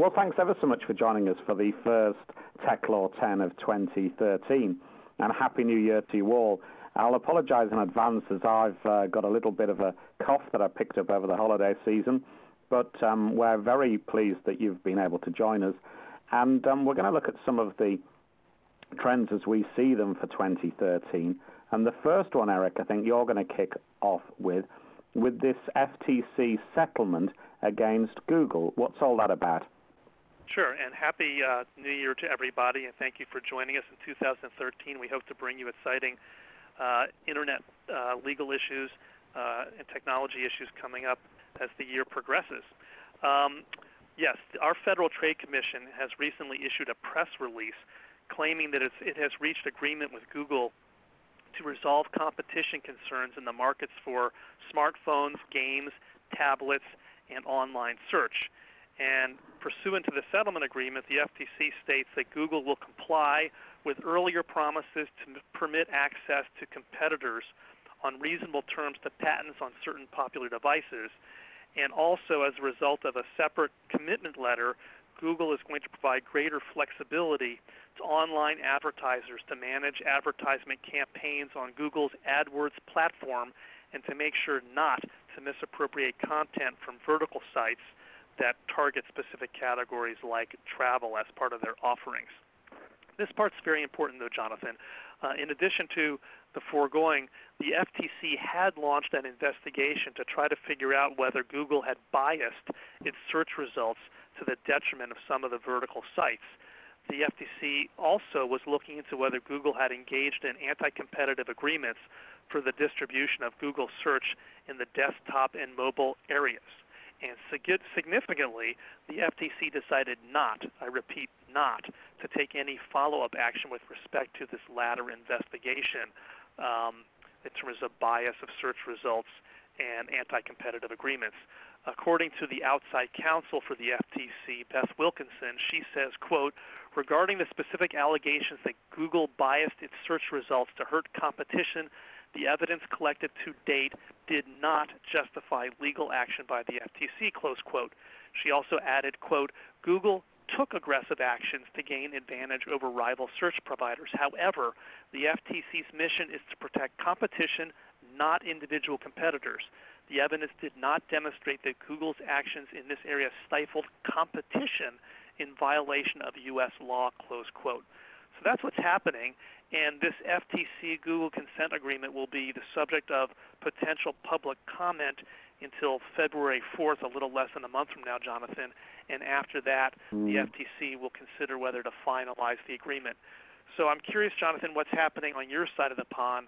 Well, thanks ever so much for joining us for the first Tech Law 10 of 2013, and Happy New Year to you all. I'll apologise in advance as I've got a little bit of a cough that I picked up over the holiday season, but we're very pleased that you've been able to join us, and we're going to look at some of the trends as we see them for 2013. And the first one, Eric, I think you're going to kick off with this FTC settlement against Google. What's all that about? Sure, and Happy New Year to everybody, and thank you for joining us in 2013. We hope to bring you exciting Internet legal issues and technology issues coming up as the year progresses. Yes, our Federal Trade Commission has recently issued a press release claiming that it has reached agreement with Google to resolve competition concerns in the markets for smartphones, games, tablets, and online search. And pursuant to the settlement agreement, the FTC states that Google will comply with earlier promises to permit access to competitors on reasonable terms to patents on certain popular devices. And also, as a result of a separate commitment letter, Google is going to provide greater flexibility to online advertisers to manage advertisement campaigns on Google's AdWords platform and to make sure not to misappropriate content from vertical sites that target specific categories like travel as part of their offerings. This part's very important, though, Jonathan. In addition to the foregoing, the FTC had launched an investigation to try to figure out whether Google had biased its search results to the detriment of some of the vertical sites. The FTC also was looking into whether Google had engaged in anti-competitive agreements for the distribution of Google search in the desktop and mobile areas. And significantly, the FTC decided not, I repeat, not, to take any follow-up action with respect to this latter investigation in terms of bias of search results and anti-competitive agreements. According to the outside counsel for the FTC, Beth Wilkinson, she says, quote, regarding the specific allegations that Google biased its search results to hurt competition, the evidence collected to date did not justify legal action by the FTC, close quote. She also added, quote, Google took aggressive actions to gain advantage over rival search providers. However, the FTC's mission is to protect competition, not individual competitors. The evidence did not demonstrate that Google's actions in this area stifled competition in violation of U.S. law, close quote. So that's what's happening, and this FTC Google consent agreement will be the subject of potential public comment until February 4th, a little less than a month from now, Jonathan, and after that, the FTC will consider whether to finalize the agreement. So I'm curious, Jonathan, what's happening on your side of the pond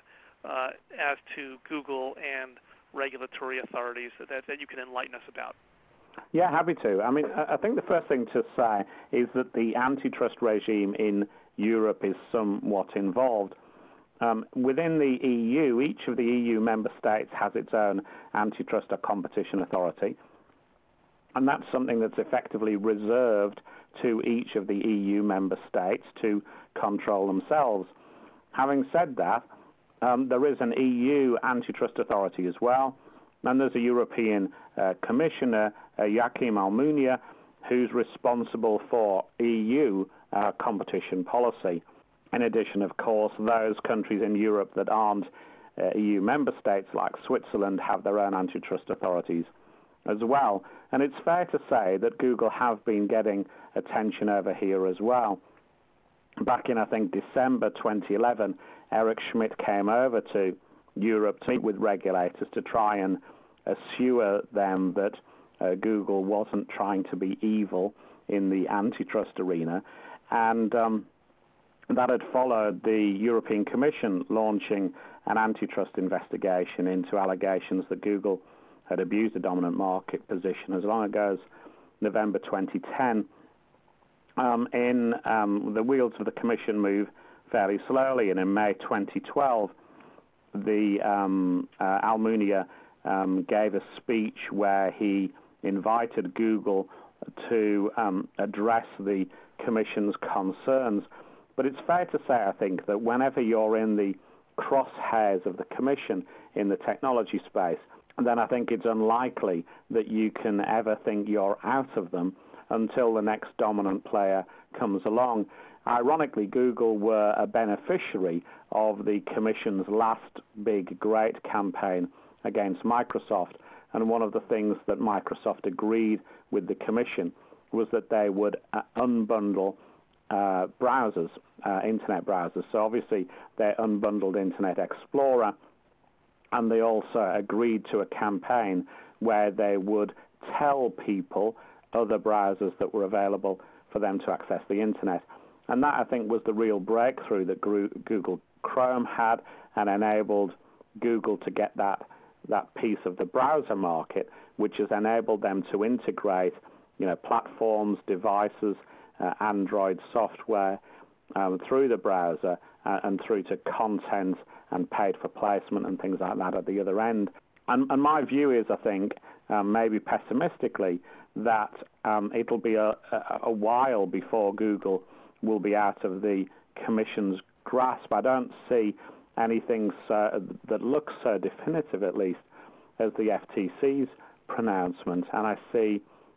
as to Google and regulatory authorities that you can enlighten us about. Yeah, happy to. I mean, I think the first thing to say is that the antitrust regime in Europe is somewhat involved. Within the EU, each of the EU member states has its own antitrust or competition authority, and that's something that's effectively reserved to each of the EU member states to control themselves. Having said that, there is an EU antitrust authority as well, and there's a European Commissioner, Joachim Almunia, who's responsible for EU competition policy. In addition, of course, those countries in Europe that aren't EU member states, like Switzerland, have their own antitrust authorities as well. And it's fair to say that Google have been getting attention over here as well. Back in, I think, December 2011, Eric Schmidt came over to Europe to meet with regulators to try and assure them that Google wasn't trying to be evil in the antitrust arena. And that had followed the European Commission launching an antitrust investigation into allegations that Google had abused a dominant market position as long ago as November 2010. The wheels of the Commission move fairly slowly, and in May 2012, the Almunia gave a speech where he invited Google to address the Commission's concerns. But it's fair to say, I think, that whenever you're in the crosshairs of the Commission in the technology space, then I think it's unlikely that you can ever think you're out of them until the next dominant player comes along. Ironically, Google were a beneficiary of the Commission's last big, great campaign against Microsoft. And one of the things that Microsoft agreed with the Commission was that they would unbundle browsers, internet browsers. So obviously they unbundled Internet Explorer, and they also agreed to a campaign where they would tell people other browsers that were available for them to access the Internet. And that, I think, was the real breakthrough that Google Chrome had, and enabled Google to get that piece of the browser market, which has enabled them to integrate, platforms, devices, Android software through the browser and through to content and paid for placement and things like that at the other end. And my view is, I think, maybe pessimistically, that it'll be a while before Google will be out of the Commission's grasp. I don't see anything that looks so definitive, at least, as the FTC's pronouncement, and I see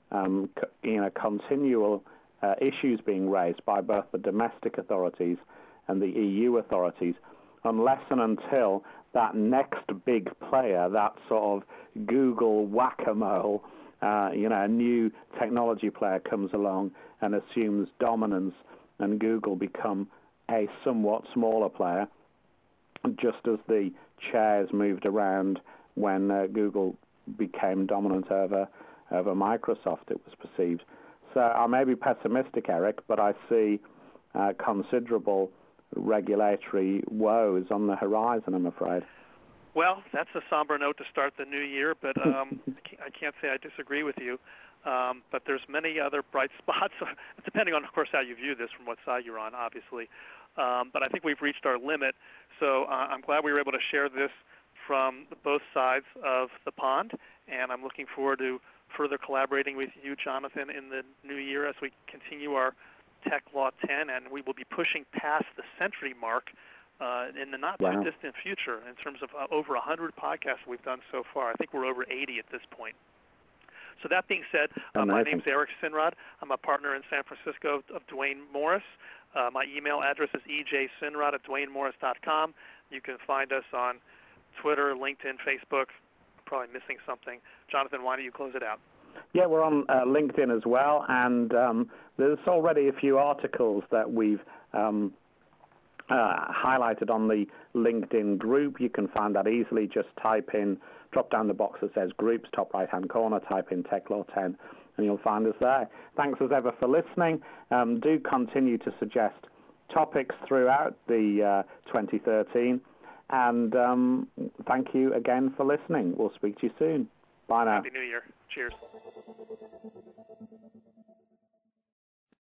continual issues being raised by both the domestic authorities and the EU authorities, unless and until that next big player, that sort of Google whack-a-mole, a new technology player comes along and assumes dominance, and Google become a somewhat smaller player, just as the chairs moved around when Google became dominant over Microsoft, it was perceived. So I may be pessimistic, Eric, but I see considerable regulatory woes on the horizon, I'm afraid. Well, that's a somber note to start the new year, but I can't say I disagree with you. But there's many other bright spots, depending on, of course, how you view this, from what side you're on, obviously. But I think we've reached our limit, so I'm glad we were able to share this from both sides of the pond, and I'm looking forward to further collaborating with you, Jonathan, in the new year as we continue our Tech Law 10, and we will be pushing past the century mark in the not-too-distant future in terms of over 100 podcasts we've done so far. I think we're over 80 at this point. So that being said, my name's Eric Sinrod. I'm a partner in San Francisco of Duane Morris. My email address is ejsinrod@duanemorris.com. You can find us on Twitter, LinkedIn, Facebook. Probably missing something. Jonathan, why don't you close it out? Yeah, we're on LinkedIn as well, and there's already a few articles that we've highlighted on the LinkedIn group. You can find that easily. Just drop down the box that says groups, top right-hand corner, type in Tech Law 10, and you'll find us there. Thanks as ever for listening. Do continue to suggest topics throughout the 2013, and thank you again for listening. We'll speak to you soon. Bye now. Happy New Year. Cheers.